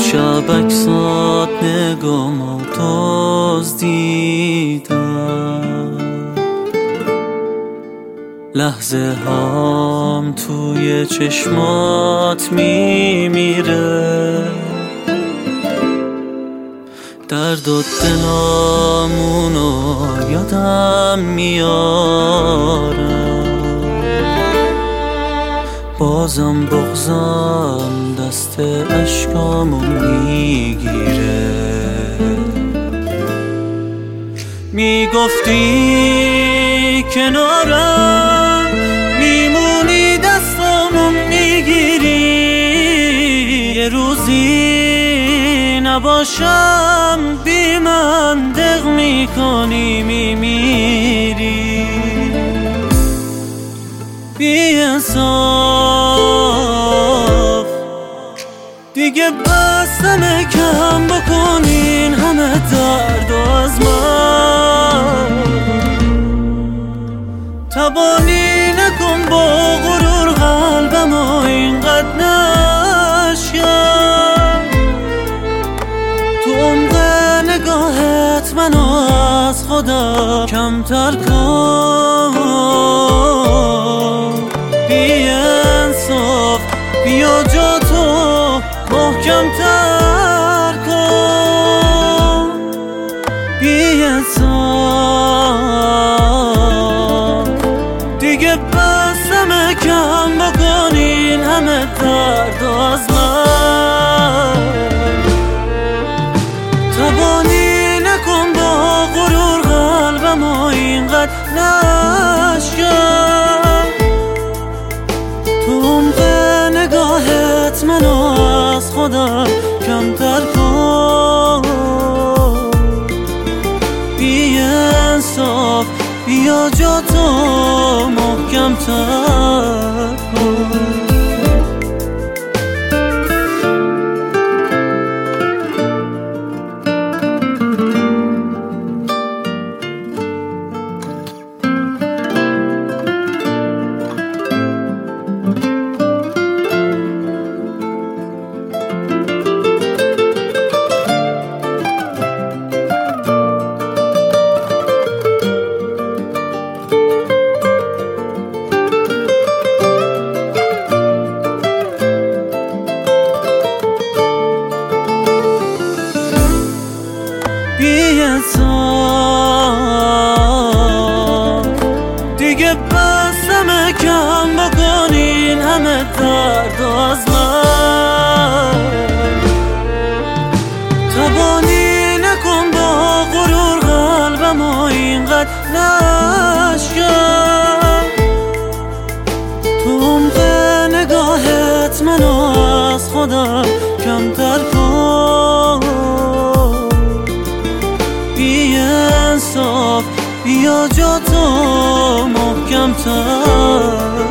دیشب عکسات نگامو دزدیدم، لحظه هام توی چشمات میمیره، درد و دلامونو یادم میاره، بازم بغضم دست اشکامو میگیره. میگفتی کنارم میمونی، دستامو میگیری، یه روزی نباشم بی من دق میکنی میمیری. بی انصاف دیگه بستمه کم بکنین همه درد و از من، تبانی نکن با غرور قلبمو اینقدر نشکن، تو عمق نگاهت منو از خودم کمتر کن. بی انصاف بیا جا تو محکم‌تر کن. بی انصاف دیگه بسمه کم بکنین همه درد از من، تبانی نکن با غرور قلبمو اینقدر نشکن، تو عمق نگاهت منو از خودم کمتر کن. بی انصاف بیا جا تو محکم‌تر کن. بی انصاف دیگه بسمه کم بکنین همه درد از من، تبانی نکن با غرور قلبمو اینقدر نشکن، تو عمق نگاهت منو از خودم کمتر کن. بی انصاف بیا جا تو محکم‌تر